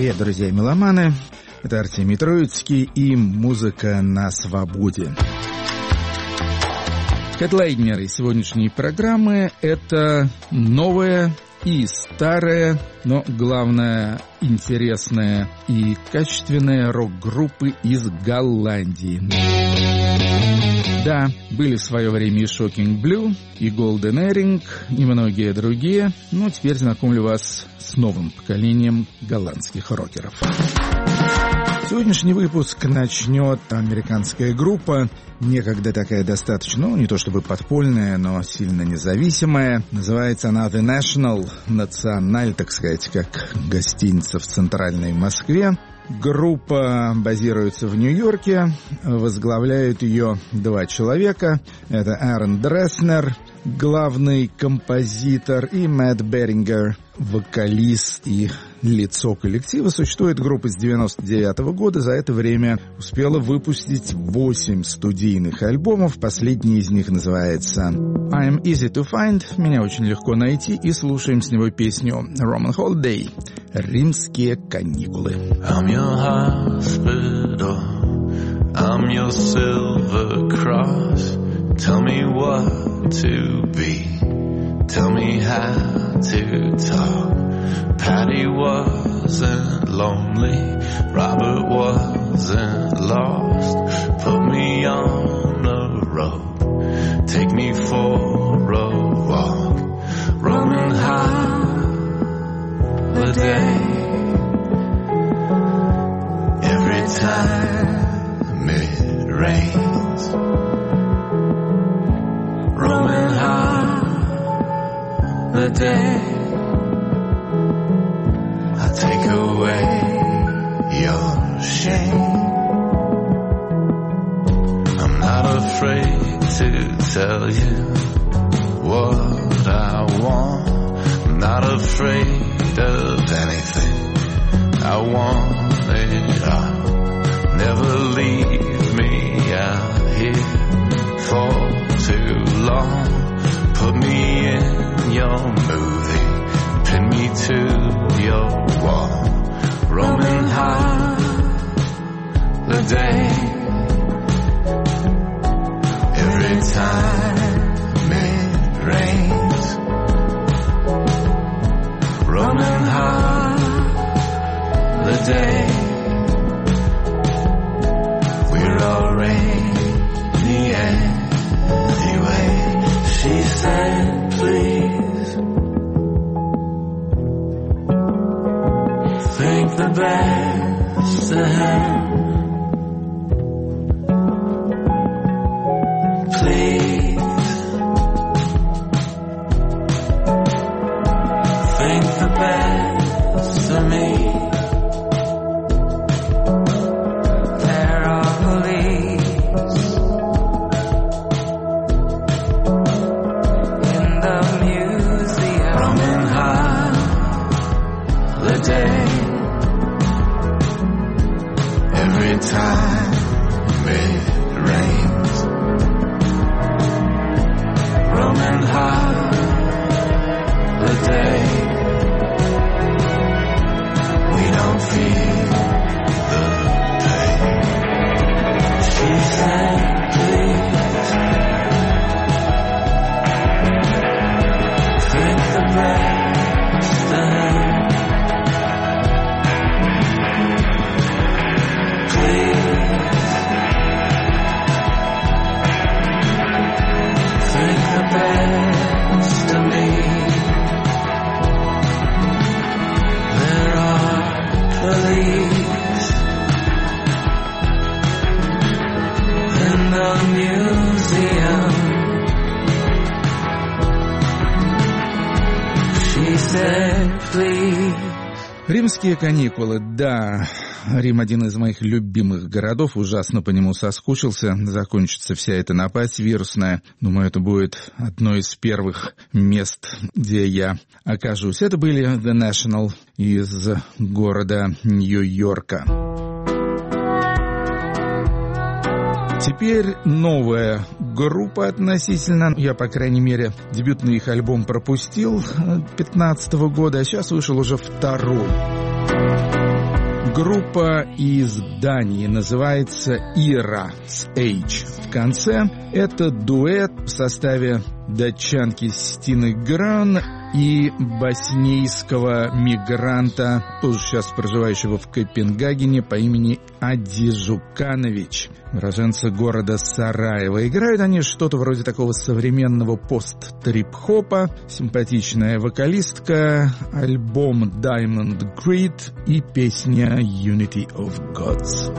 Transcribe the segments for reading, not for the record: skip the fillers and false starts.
Привет, друзья меломаны! Это Артемий Троицкий и музыка на свободе. Хедлайнеры сегодняшней программы — это новая и старая, но главное, интересная и качественная рок-группы из Голландии. Да, были в свое время и Shocking Blue, и Golden Earring, и многие другие, но теперь знакомлю вас с новым поколением голландских рокеров. Сегодняшний выпуск начнет американская группа, некогда такая достаточно, не то чтобы подпольная, но сильно независимая. Называется она The National, националь, так сказать, как гостиница в центральной Москве. Группа базируется в Нью-Йорке, возглавляют ее два человека. Это Аарон Дреснер, главный композитор, и Мэтт Берингер, вокалист и лицо коллектива. Существует группа с 1999 года. За это время успела выпустить 8 студийных альбомов. Последний из них называется I'm Easy to Find. Меня очень легко найти. И слушаем с него песню Roman Holiday. Римские каникулы. I'm your hospital. I'm your silver cross. Tell me what to be. Tell me how to talk. Patty wasn't lonely. Robert wasn't lost. Put me on a road. Take me for a walk. Roman holiday. Every time it rains. Roman holiday. I'll take away your shame. I'm not afraid to tell you what I want. I'm not afraid of anything. I want it all. Never leave me out here for too long. Put me in your movie. Pin me to your wall. Roman holiday. Every time it rains. Roman holiday. We're already anyway. She said, please. Think the best of him. Please. Think the best of me. There are police in the museum. Roman holiday. Every time it rains. Roman holiday. We don't feel the pain. She said, please. Think the best of him. Best of me. There are police in the museum. She said, please. Римские каникулы, да. Рим — один из моих любимых городов, ужасно по нему соскучился. Закончится вся эта напасть вирусная. Думаю, это будет одно из первых мест, где я окажусь. Это были The National из города Нью-Йорка. Теперь новая группа относительно. Я, по крайней мере, дебютный их альбом пропустил 2015 года, а сейчас вышел уже второй. Группа из Дании называется Ира с H в конце. Это дуэт в составе датчанки Стины Гран и боснийского мигранта, тоже сейчас проживающего в Копенгагене, по имени Ади Жуканович, уроженца города Сараево. Играют они что-то вроде такого современного пост-трип-хопа. Симпатичная вокалистка, альбом Diamond Grid и песня Unity of Gods.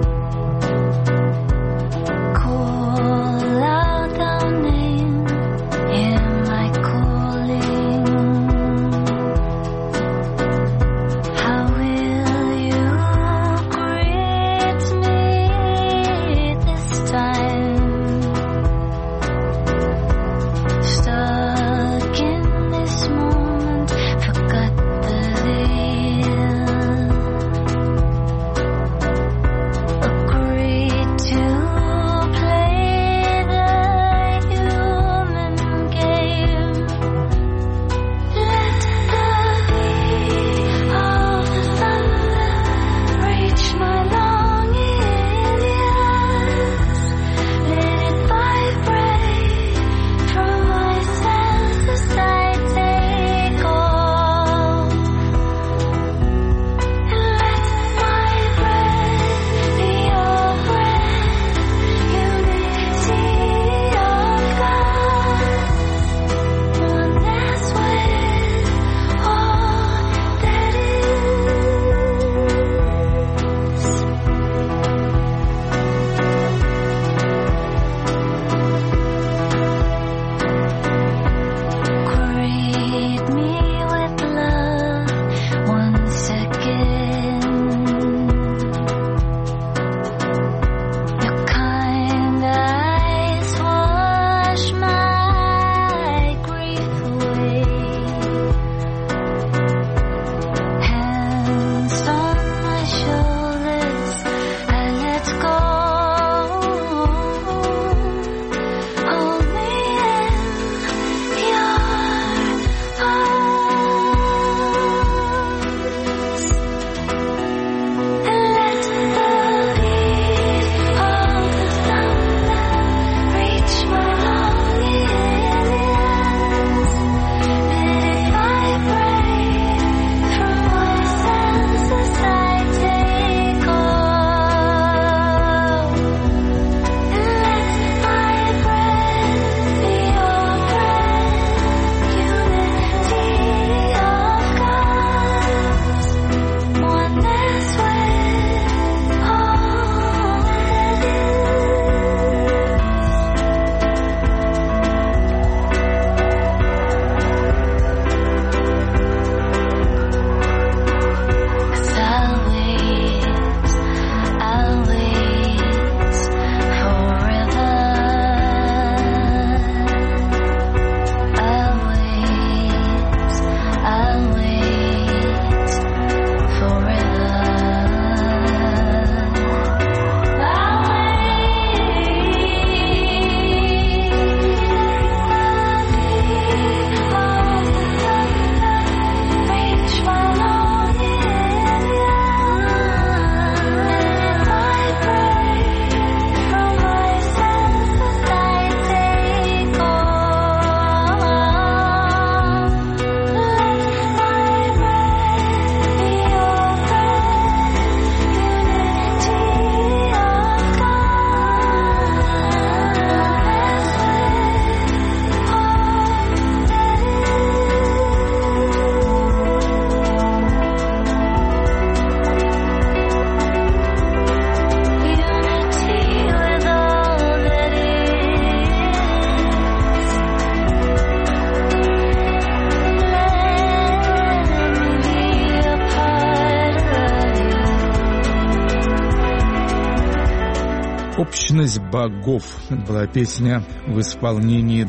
«Общность богов» была песня в исполнении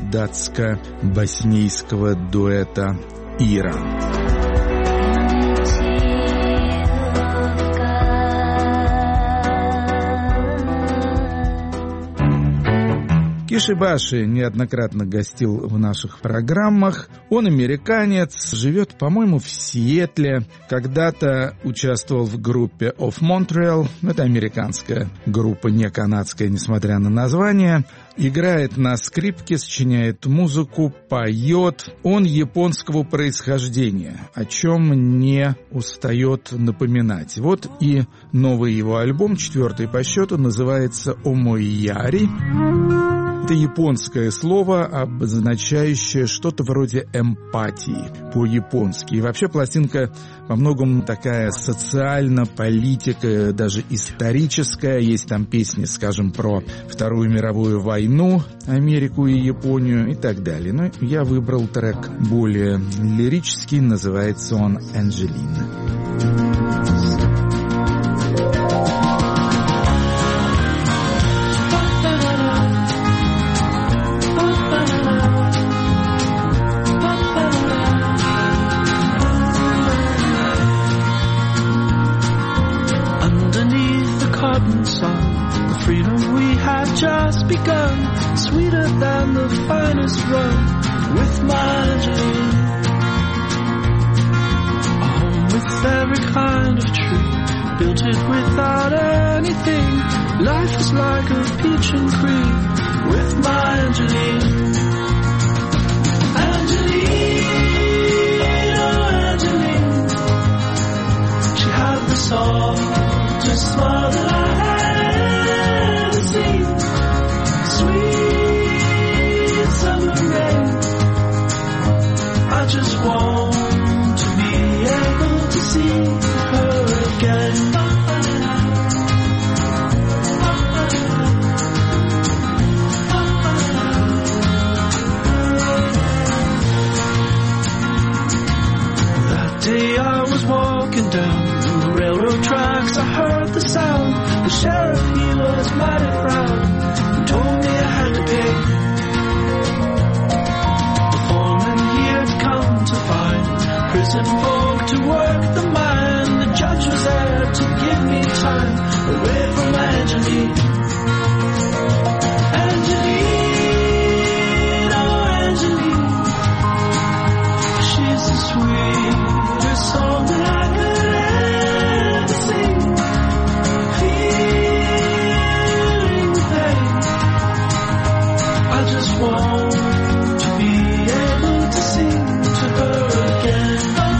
датско-боснийского дуэта «Ира». Ишибаши неоднократно гостил в наших программах. Он американец, живет, по-моему, в Сиэтле. Когда-то участвовал в группе Of Montreal. Это американская группа, не канадская, несмотря на название. Играет на скрипке, сочиняет музыку, поет. Он японского происхождения, о чем не устает напоминать. Вот и новый его альбом, 4-й по счету, называется «Омояри». Это японское слово, обозначающее что-то вроде эмпатии по-японски. И вообще пластинка во многом такая социально-политика, даже историческая. Есть там песни, скажем, про Вторую мировую войну, Америку и Японию и так далее. Но я выбрал трек более лирический, называется он «Анджелина». Just begun, sweeter than the finest rum, with my Angeline. A home with every kind of tree, built it without anything. Life is like a peach and cream, with my Angeline. Angeline, oh Angeline, she had the softest smile that I had ever seen. Sweet summer rain, I just want to be able to see her again. That day I was walking down the railroad tracks, I heard the sound. The sheriff, he was mighty proud, told me I had to pay. The foreman he had come to find prison folk to work the mine. The judge was there to give me time away from Angeline. Angeline, oh Angeline, she's the sweetest song that I could ever sing. Feeling the pain, I just want to be able to sing to her again.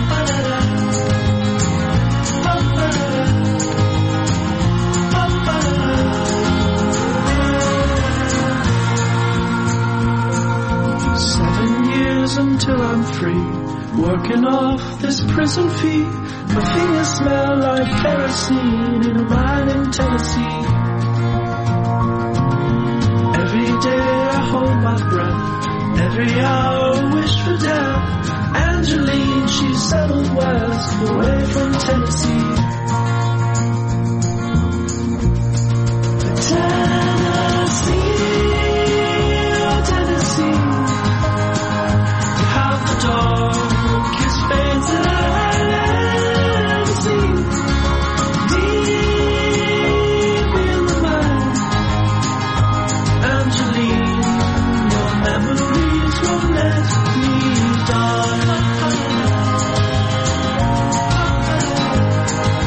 7 years until I'm free, working off this prison fee. My fingers smell like kerosene in a mine in Tennessee. Every day I hold my breath, every hour wish for death. Angeline, she settled west, away from Tennessee. Tennessee, oh Tennessee, to have the darkest face that I've ever seen. Deep in the mind, Angeline, your memories won't let me die.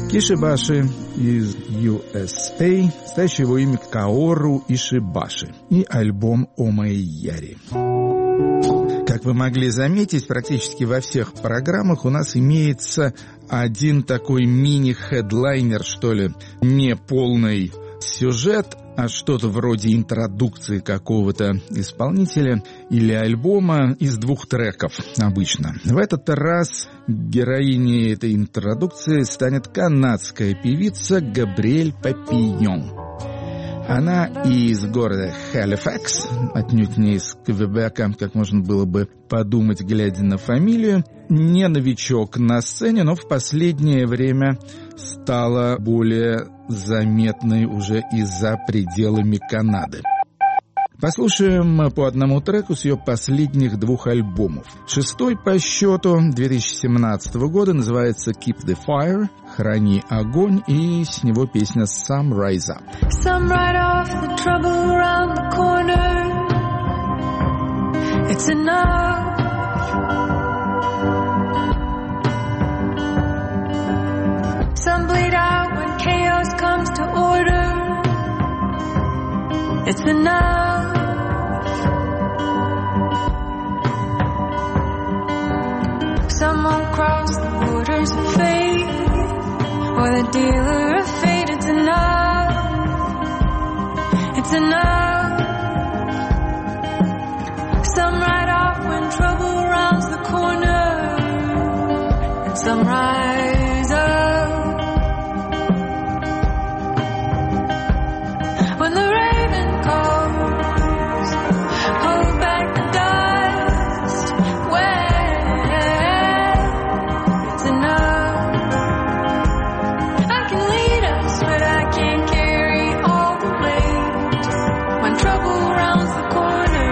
Ишибаши из USA, настоящее его имя Каору Ишибаши, и альбом «Омэйяри». Как вы могли заметить, практически во всех программах у нас имеется один такой мини-хедлайнер, что ли, не полный сюжет, а что-то вроде интродукции какого-то исполнителя или альбома из 2 треков обычно. В этот раз героиней этой интродукции станет канадская певица Габриэль Папийон. Она из города Халифакс, отнюдь не из Квебека, как можно было бы подумать, глядя на фамилию. Не новичок на сцене, но в последнее время стала более заметной уже и за пределами Канады. Послушаем по одному треку с ее последних 2 альбомов. 6-й по счету 2017 года называется «Keep the Fire», «Храни огонь», и с него песня «Some Rise Up». Some write off the trouble around the corner. It's enough. Some bleed out when chaos comes to order. It's enough. Some won't cross the borders of fate, or the dealer of fate. It's enough. It's enough. Some ride off when trouble rounds the corner, and some rise up when the raven calls. Hold back the dust. When it's enough, I can lead us, but I can't carry all the weight when trouble rounds the corner.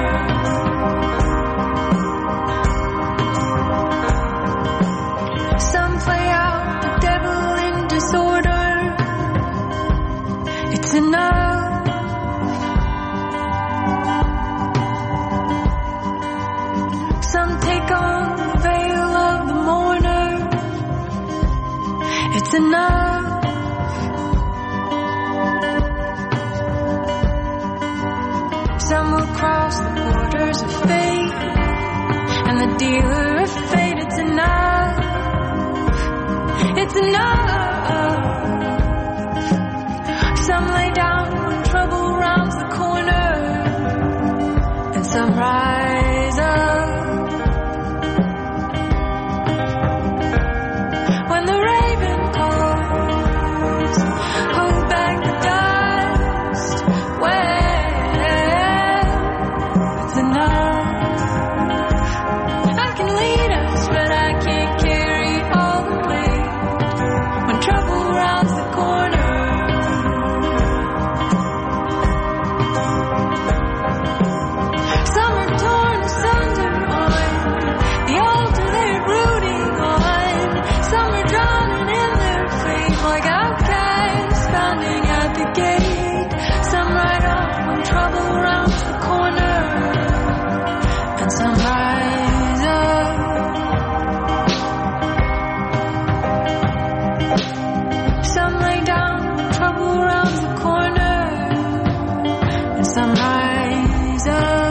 Some play out the devil in disorder. It's enough. Some take on the veil of the mourner. It's enough. Some will cross the borders of fate, and the dealer of fate. It's enough. It's enough. Some lay down when trouble rounds the corner, and some rise up when the raven calls. Hold back the dust. When it's enough, I can lead us, but I can't carry all the weight when trouble rounds the corner. Some are torn asunder on the altar they're brooding on. Some are drowning in their faith like outcasts pounding at the gate. Some ride off when trouble rounds the corner, and some rise up. Some lay down when trouble rounds the corner, and some rise up.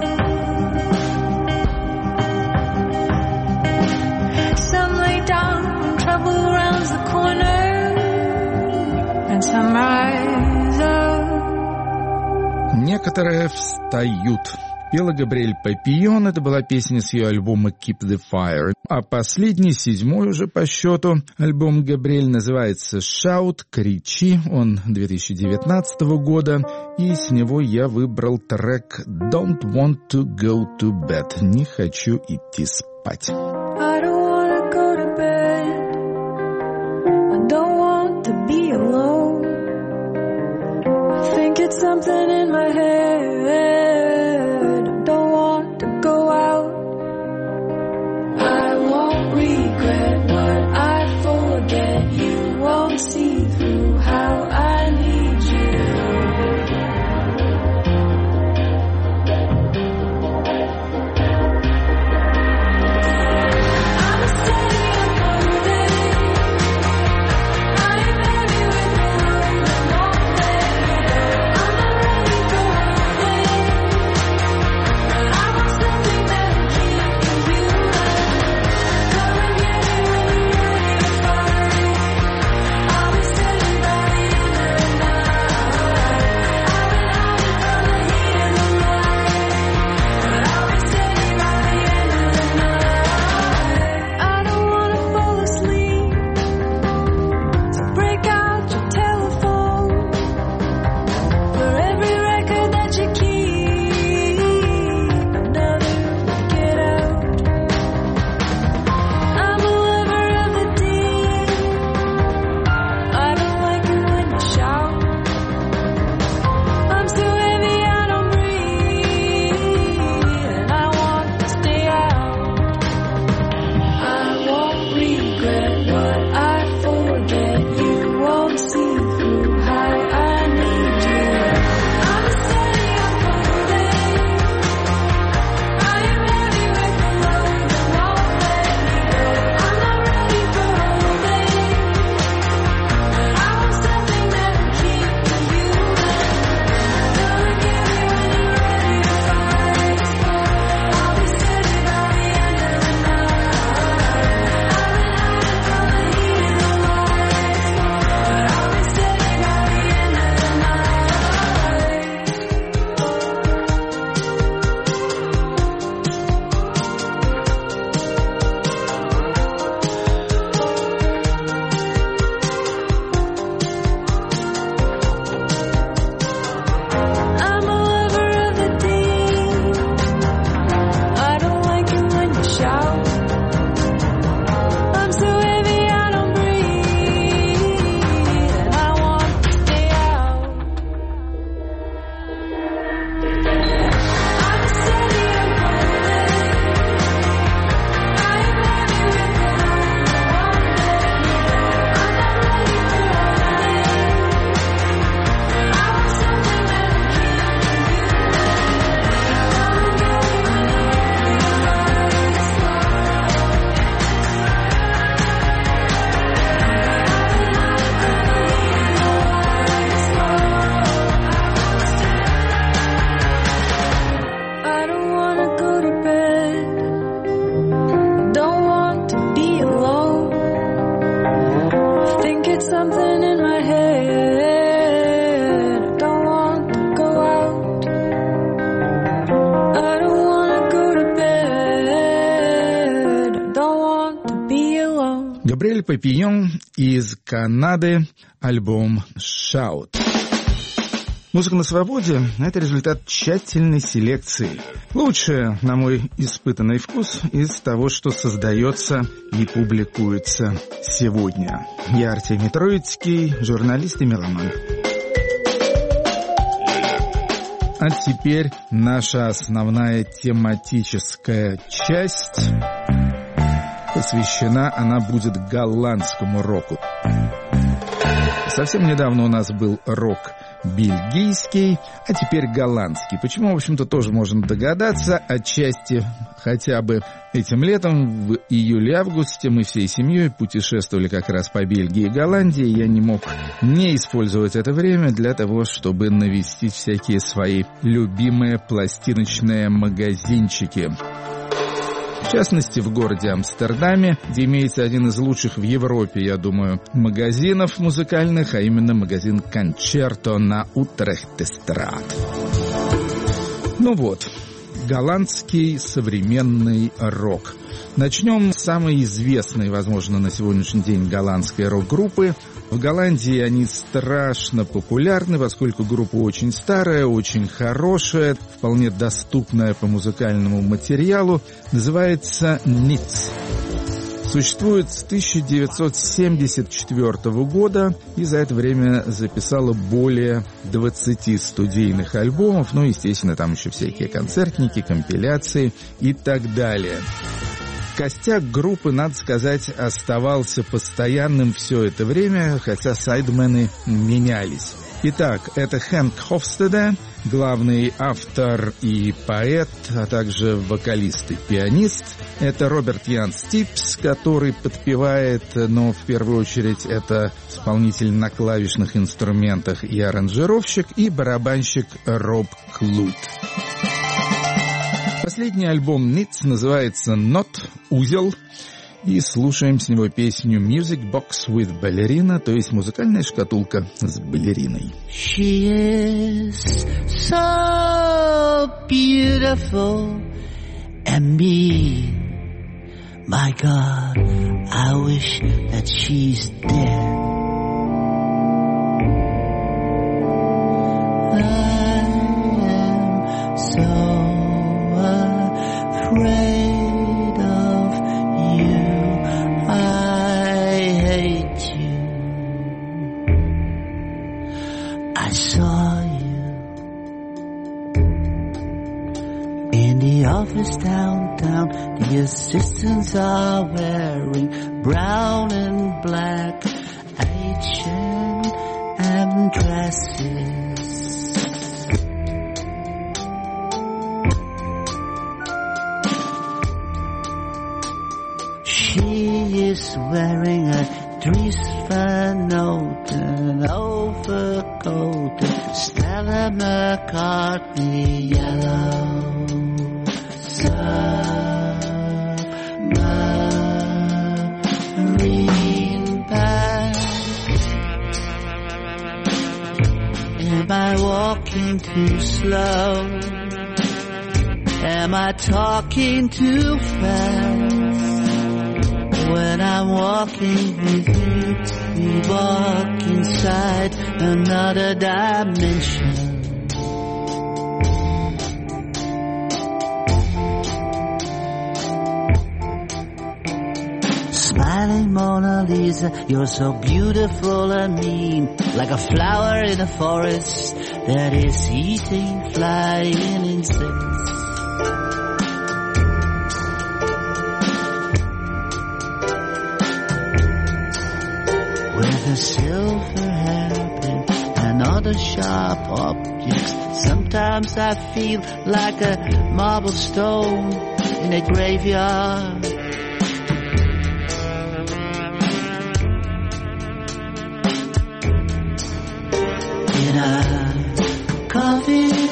Some lay down when trouble rounds the corner, and some rise up. Некоторые встают. Пела Габриэль Папийон, это была песня с ее альбома «Keep the Fire». А последний, 7-й уже по счету, альбом Габриэль называется «Shout», «Кричи», он 2019 года, и с него я выбрал трек «Don't want to go to bed», «Не хочу идти спать». I don't wanna go to bed. I don't want to be alone. I think it's something in my head. I don't want to go out. I won't regret what I forget. You won't see through how I need you. I'm a steady, I'm moving. I Papillon из Канады, альбом «Shout». Музыка на свободе – это результат тщательной селекции. Лучшее, на мой испытанный вкус, из того, что создается и публикуется сегодня. Я Артемий Троицкий, журналист и меломан. А теперь наша основная тематическая часть. Посвящена она будет голландскому року. Совсем недавно у нас был рок бельгийский, а теперь голландский. Почему, в общем-то, тоже можно догадаться. Отчасти хотя бы этим летом, в июле-августе, мы всей семьей путешествовали как раз по Бельгии и Голландии. Я не мог не использовать это время для того, чтобы навестить всякие свои любимые пластиночные магазинчики. В частности, в городе Амстердаме, где имеется один из лучших в Европе, я думаю, магазинов музыкальных, а именно магазин «Кончерто» на Утрехтестрат. Ну вот, голландский современный рок. Начнем с самой известной, возможно, на сегодняшний день голландской рок-группы. В Голландии они страшно популярны, поскольку группа очень старая, очень хорошая, вполне доступная по музыкальному материалу. Называется «Ниц». Существует с 1974 года и за это время записала более 20 студийных альбомов. Ну, естественно, там еще всякие концертники, компиляции и так далее. Костяк группы, надо сказать, оставался постоянным все это время, хотя сайдмены менялись. Итак, это Хенк Хофстеде, главный автор и поэт, а также вокалист и пианист. Это Роберт Ян Стипс, который подпевает, но в первую очередь это исполнитель на клавишных инструментах и аранжировщик, и барабанщик Роб Клут. Последний альбом «Ниц» называется «Нот», «Узел», и слушаем с него песню «Music Box with Ballerina», то есть музыкальная шкатулка с балериной. She is so beautiful and me. My God, I wish that she's there. I am so afraid of you. I hate you. I saw you in the office downtown. The assistants are wearing brown and black H&M dresses. She is wearing a Dries Van Noten overcoat, Stella McCartney yellow submarine bag. Am I walking too slow? Am I talking too fast? When I'm walking with you, we walk inside another dimension. Smiling Mona Lisa, you're so beautiful and mean, like a flower in a forest that is eating flying insects. The silver hairpin and other sharp objects. Sometimes I feel like a marble stone in a graveyard. In a coffin,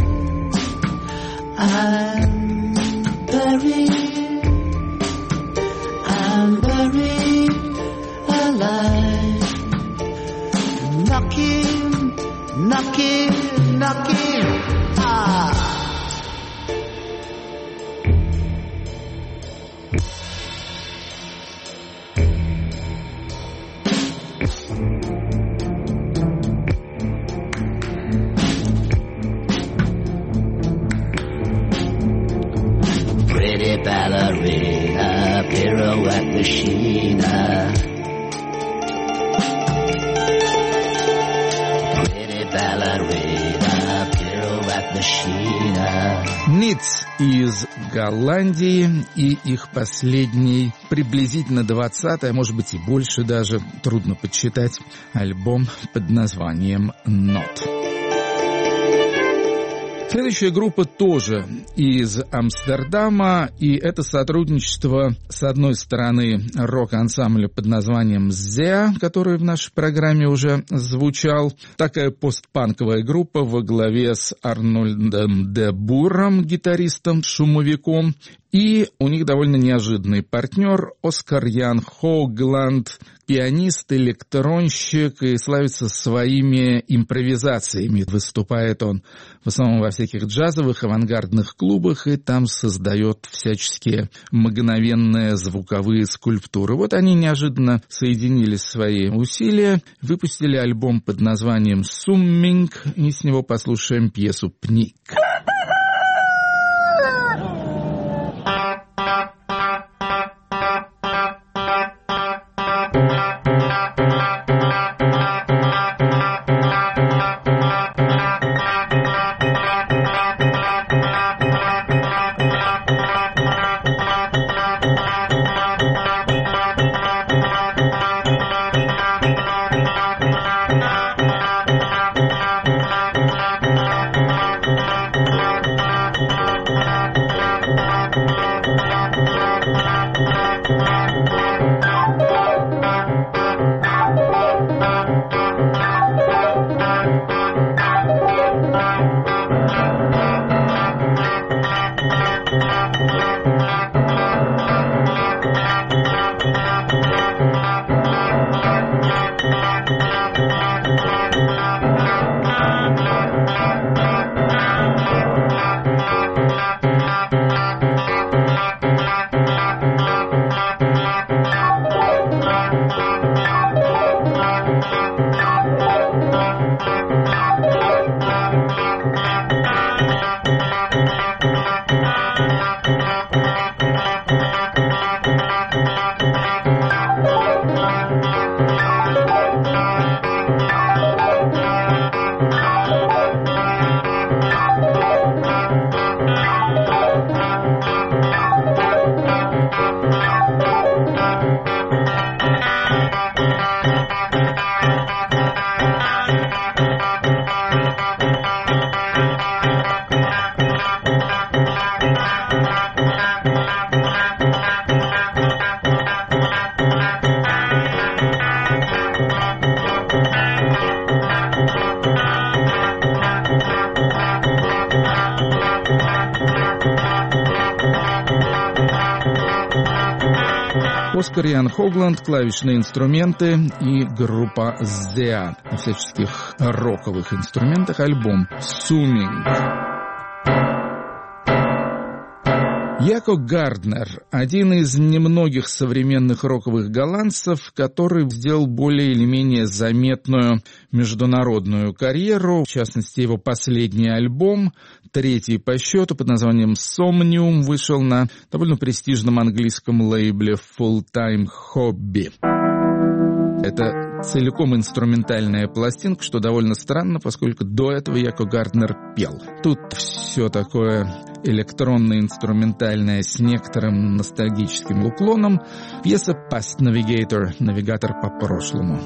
I'm buried alive. Knocking, ah. machine. Ниц из Голландии, и их последний, приблизительно 20-й, а может быть и больше даже, трудно подсчитать, альбом под названием «Not». Следующая группа тоже из Амстердама, и это сотрудничество, с одной стороны, рок-ансамбля под названием «Зеа», который в нашей программе уже звучал, такая постпанковая группа во главе с Арнольдом де Буром, гитаристом-шумовиком, и у них довольно неожиданный партнер Оскар Ян Хогланд, пианист, электронщик, и славится своими импровизациями. Выступает он в основном во всяких джазовых, авангардных клубах, и там создает всяческие мгновенные звуковые скульптуры. Вот они неожиданно соединили свои усилия, выпустили альбом под названием «Сумминг», и с него послушаем пьесу «Пник». Оскар Ян Хогланд, клавишные инструменты, и группа «Зеа» на всяческих роковых инструментах, альбом «Сумминг». Яко Гарднер – один из немногих современных роковых голландцев, который сделал более или менее заметную международную карьеру. В частности, его последний альбом, третий по счету, под названием «Somnium», вышел на довольно престижном английском лейбле Full Time Hobby. Это целиком инструментальная пластинка, что довольно странно, поскольку до этого Яко Гарднер пел. Тут все такое электронно-инструментальное с некоторым ностальгическим уклоном. Пьеса «Past Navigator» — «Навигатор по прошлому».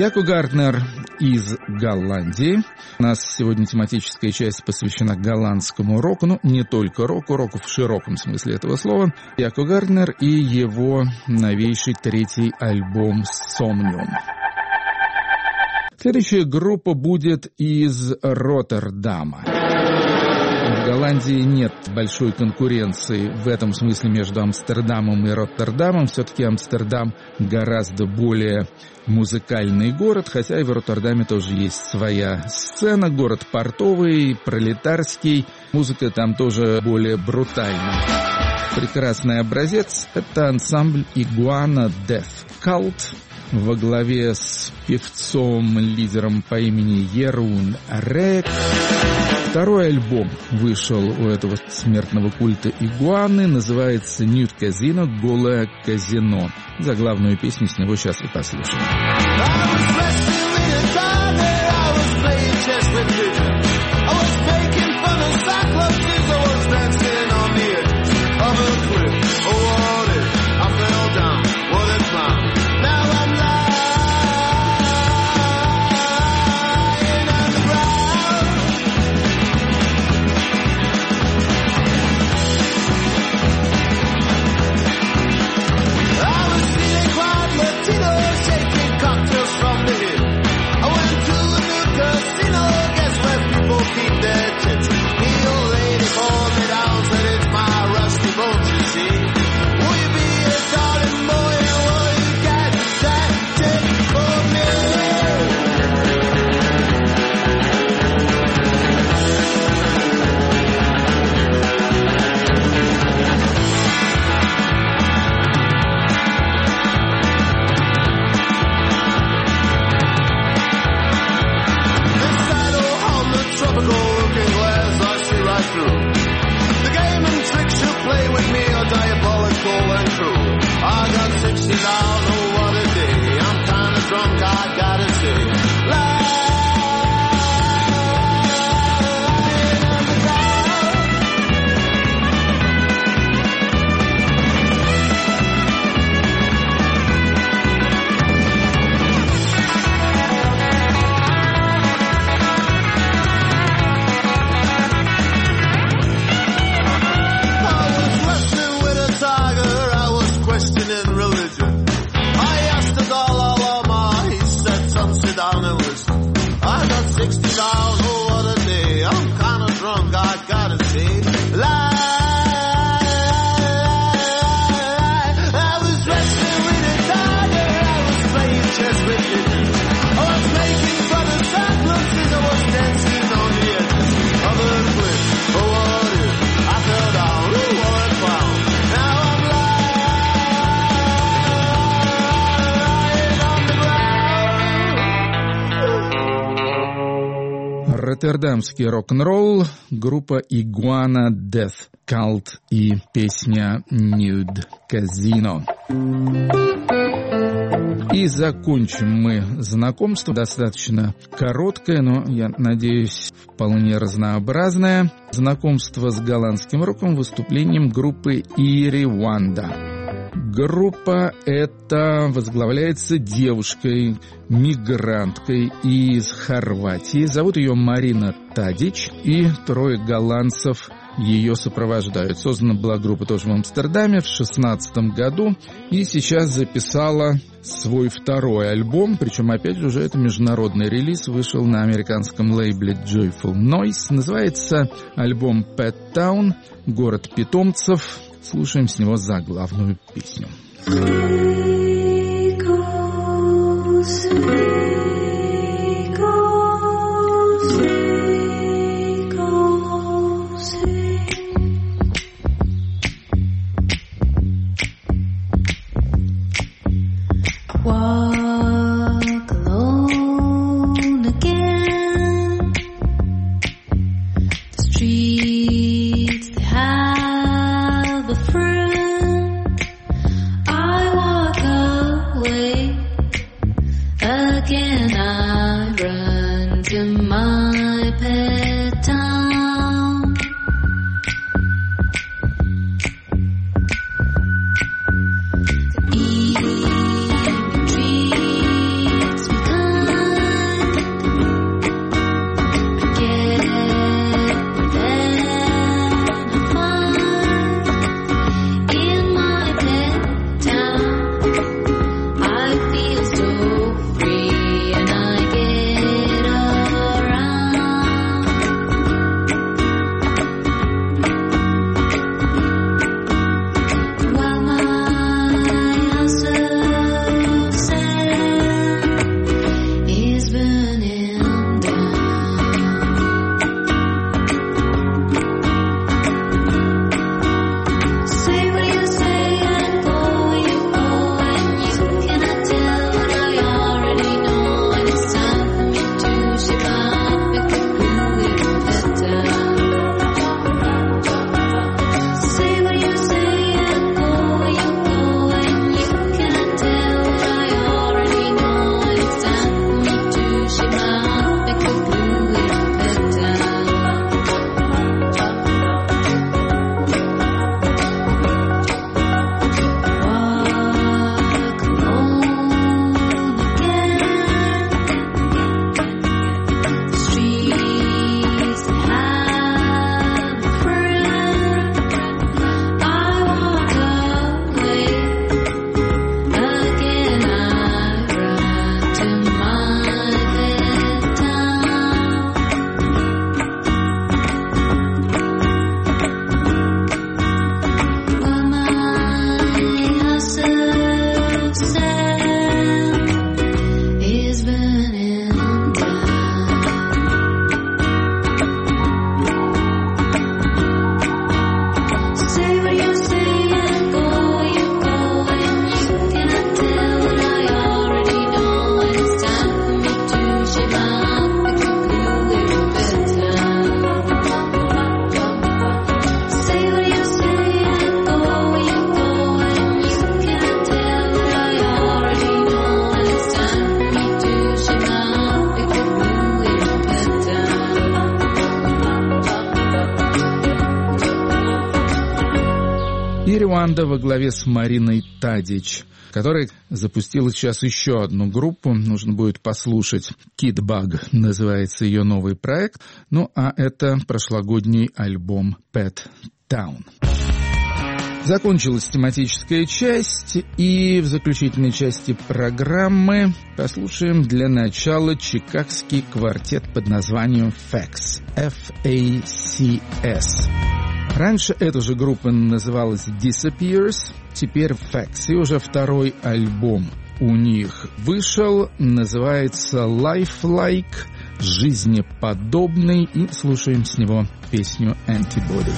Яко Гарднер из Голландии. У нас сегодня тематическая часть посвящена голландскому року, но не только року, року в широком смысле этого слова. Яко Гарднер и его новейший 3-й альбом «Somnium». Следующая группа будет из Роттердама. В Голландии нет большой конкуренции в этом смысле между Амстердамом и Роттердамом. Все-таки Амстердам гораздо более музыкальный город, хотя и в Роттердаме тоже есть своя сцена. Город портовый, пролетарский. Музыка там тоже более брутальная. Прекрасный образец — это ансамбль Iguana Death Cult во главе с певцом-лидером по имени Ерун Рек. Второй альбом вышел у этого смертного культа игуаны, называется «Nude Casino», «Голое казино». Заглавную песню с него сейчас и послушаем. Роттердамский рок-н-ролл, группа Iguana Death Cult и песня Nude Casino. И закончим мы знакомство, достаточно короткое, но, я надеюсь, вполне разнообразное. Знакомство с голландским роком выступлением группы Ири Ванда. Группа эта возглавляется девушкой, мигранткой из Хорватии. Зовут ее Марина Тадич, и 3 голландцев ее сопровождают. Создана была группа тоже в Амстердаме в 2016 году, и сейчас записала свой 2-й альбом, причем опять же уже это международный релиз, вышел на американском лейбле Joyful Noise. Называется альбом Pet Town, город питомцев. Слушаем с него заглавную песню. Evening dreams become Перуанда во главе с Мариной Тадич, которая запустила сейчас еще одну группу. Нужно будет послушать. Kid Bug называется ее новый проект. Ну, а это прошлогодний альбом Pet Town. Закончилась тематическая часть, и в заключительной части программы послушаем для начала чикагский квартет под названием FACS. F-A-C-S. Раньше эта же группа называлась Disappears, теперь FACS, и уже второй альбом у них вышел, называется Lifelike, жизнеподобный, и слушаем с него песню Antibody.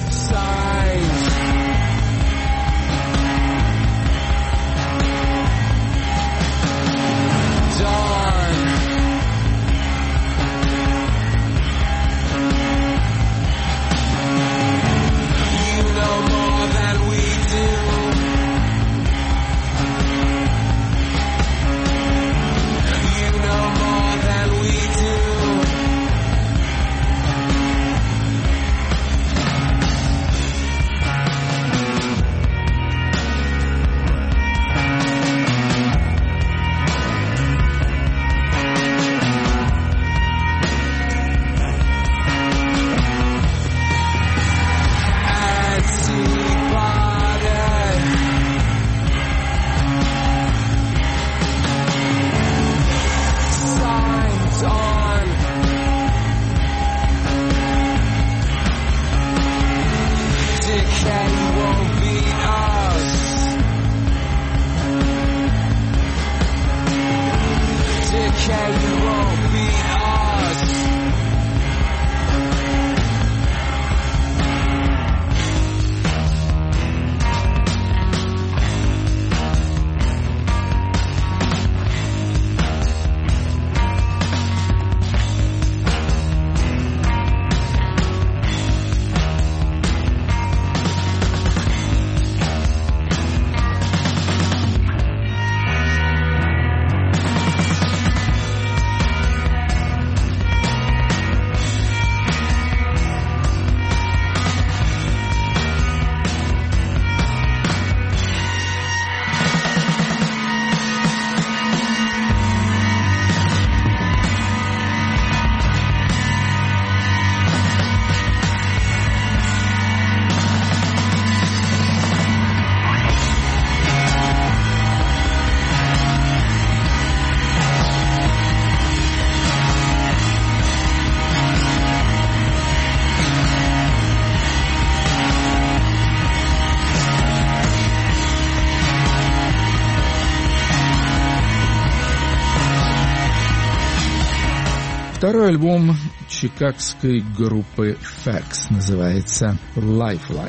Второй альбом чикагской группы FACS называется Lifelike.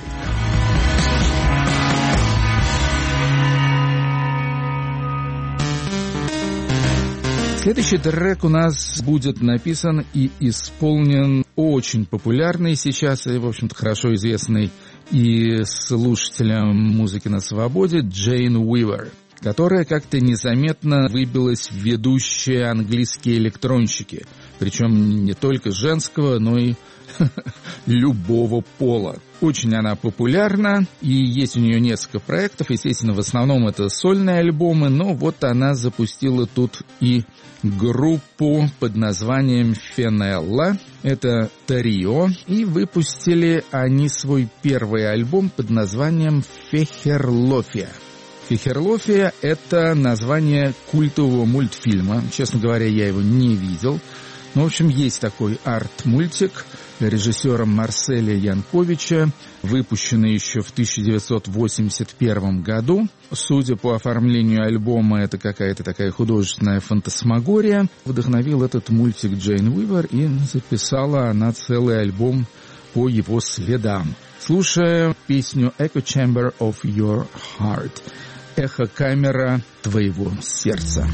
Следующий трек у нас будет написан и исполнен очень популярный сейчас и, в общем-то, хорошо известный и слушателям музыки на свободе Джейн Уивер, которая как-то незаметно выбилась в ведущие английские электронщики, причем не только женского, но и любого пола. Очень она популярна, и есть у нее несколько проектов. Естественно, в основном это сольные альбомы, но вот она запустила тут и группу под названием Фенелла. Это трио, и выпустили они свой первый альбом под названием Фехерлофия. Фехерлофия — это название культового мультфильма. Честно говоря, я его не видел. Но, в общем, есть такой арт-мультик режиссера Марселя Янковича, выпущенный еще в 1981 году. Судя по оформлению альбома, это какая-то такая художественная фантасмагория. Вдохновил этот мультик Джейн Уивер, и записала она целый альбом по его следам. Слушаем песню «Echo Chamber of Your Heart» — «Эхо-камера твоего сердца».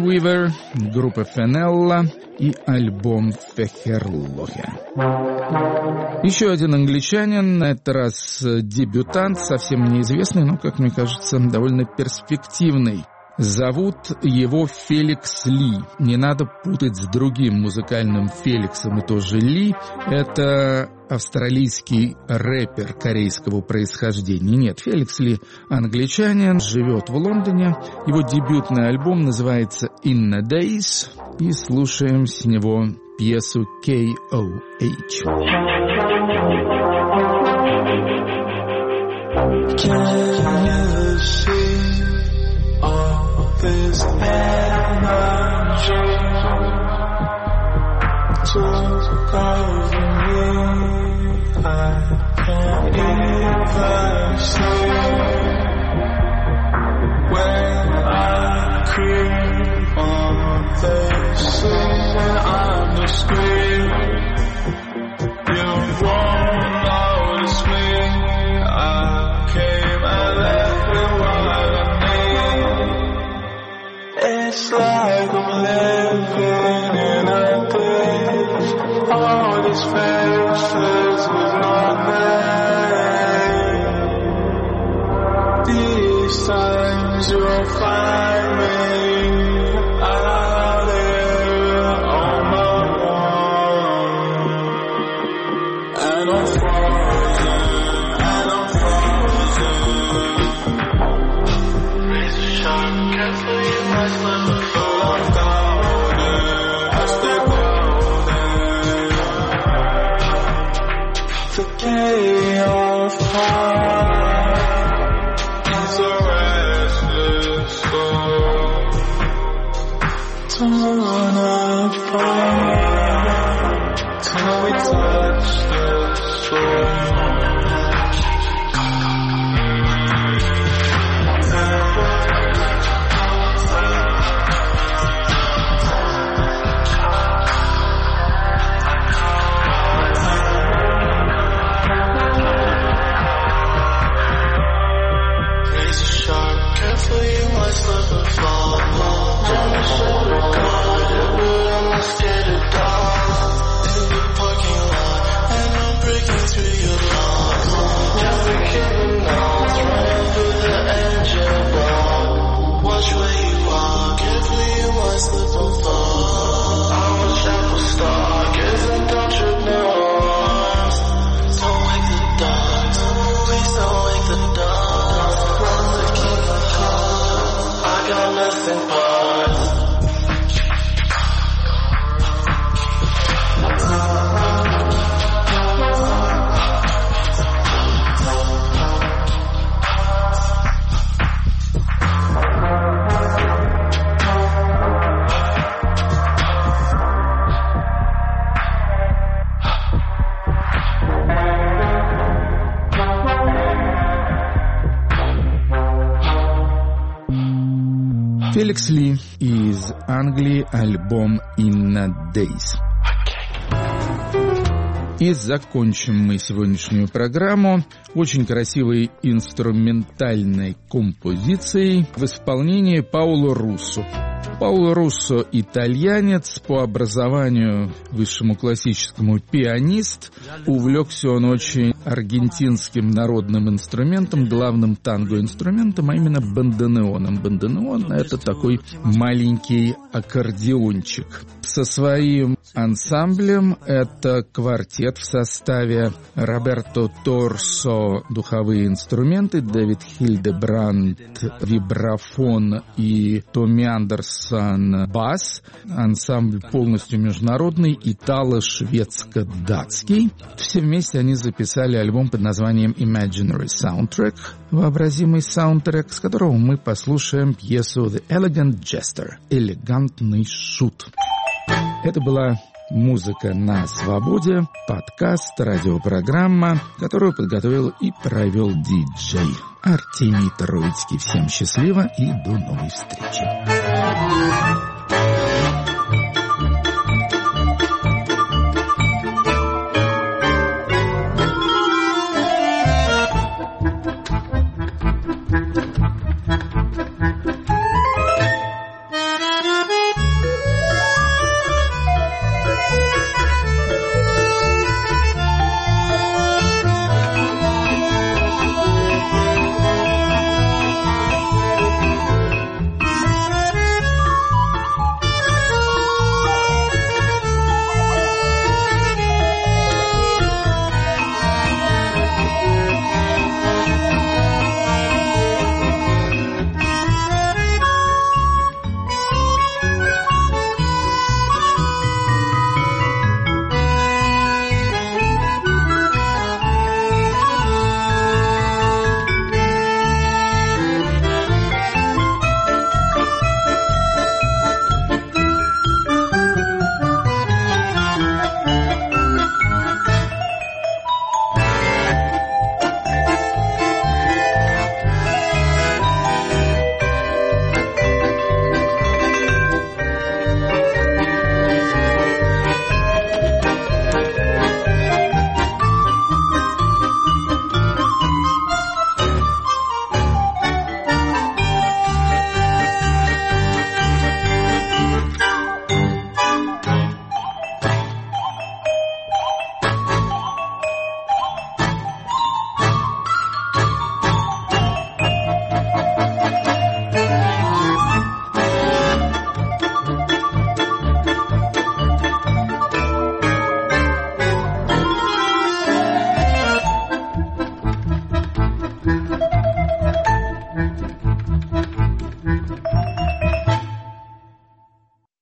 Weaver, группа Фенелла и альбом Фехерлохе. Еще один англичанин, на этот раз дебютант, совсем неизвестный, но, как мне кажется, довольно перспективный. Зовут его Феликс Ли. Не надо путать с другим музыкальным Феликсом и тоже Ли. Это австралийский рэпер корейского происхождения. Нет, Феликс Ли англичанин, живет в Лондоне. Его дебютный альбом называется «In the Days». И слушаем с него пьесу K.O.H. This energy took over me. I can't even see when I creep on the scene on the screen. You won't notice me. I came and left with what I need. It's like I'm living in a daze. All these faces with no name. These times you'll find me out there on my own. And I'm frozen, and I'm frozen. Razor sharp, careful you must never fall. I'm golden, I stay golden. The chaos heart is a restless soul, torn apart till we touch the soul. Феликс Ли из Англии, альбом «In the Days». И закончим мы сегодняшнюю программу очень красивой инструментальной композицией в исполнении Паоло Руссо. Паоло Руссо – итальянец, по образованию высшему классическому пианист. Увлекся он очень аргентинским народным инструментом, главным танго-инструментом, а именно бандонеоном. Бандонеон – это такой маленький аккордеончик. Со своим ансамблем это квартет в составе Роберто Торсо – духовые инструменты, Дэвид Хильдебранд – вибрафон и Томми Андерсон – бас. Ансамбль полностью международный, итало-шведско-датский. Все вместе они записали альбом под названием Imaginary Soundtrack, вообразимый саундтрек, с которого мы послушаем пьесу The Elegant Jester – элегантный шут. Это была «Музыка на свободе», подкаст, радиопрограмма, которую подготовил и провел диджей Артемий Троицкий. Всем счастливо и до новой встречи.